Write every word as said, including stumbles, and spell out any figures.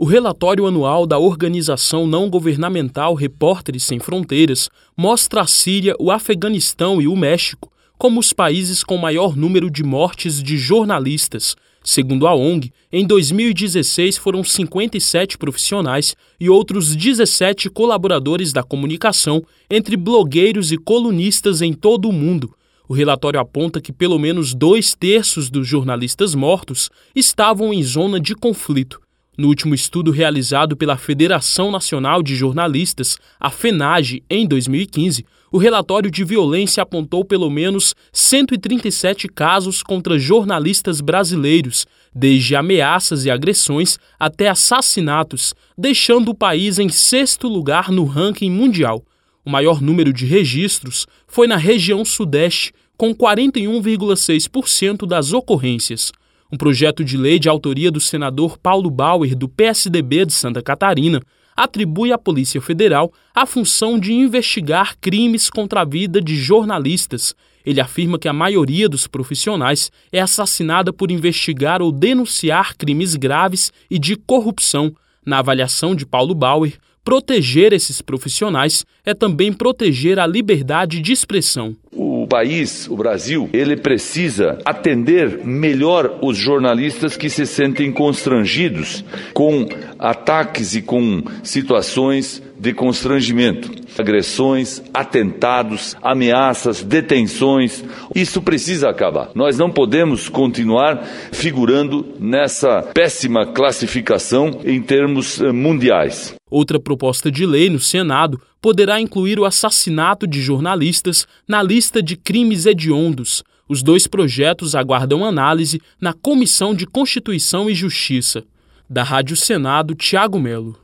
O relatório anual da organização não governamental Repórteres Sem Fronteiras mostra a Síria, o Afeganistão e o México como os países com maior número de mortes de jornalistas. Segundo a O N G, em dois mil e dezesseis foram cinquenta e sete profissionais e outros dezessete colaboradores da comunicação, entre blogueiros e colunistas em todo o mundo. O relatório aponta que pelo menos dois terços dos jornalistas mortos estavam em zona de conflito. No último estudo realizado pela Federação Nacional de Jornalistas, a FENAGE, em dois mil e quinze, o relatório de violência apontou pelo menos cento e trinta e sete casos contra jornalistas brasileiros, desde ameaças e agressões até assassinatos, deixando o país em sexto lugar no ranking mundial. O maior número de registros foi na região sudeste, com quarenta e um vírgula seis por cento das ocorrências. Um projeto de lei de autoria do senador Paulo Bauer, do P S D B de Santa Catarina, atribui à Polícia Federal a função de investigar crimes contra a vida de jornalistas. Ele afirma que a maioria dos profissionais é assassinada por investigar ou denunciar crimes graves e de corrupção. Na avaliação de Paulo Bauer, proteger esses profissionais é também proteger a liberdade de expressão. O país, o Brasil, ele precisa atender melhor os jornalistas que se sentem constrangidos com ataques e com situações de constrangimento, agressões, atentados, ameaças, detenções. Isso precisa acabar. Nós não podemos continuar figurando nessa péssima classificação em termos mundiais. Outra proposta de lei no Senado poderá incluir o assassinato de jornalistas na lista de crimes hediondos. Os dois projetos aguardam análise na Comissão de Constituição e Justiça. Da Rádio Senado, Tiago Melo.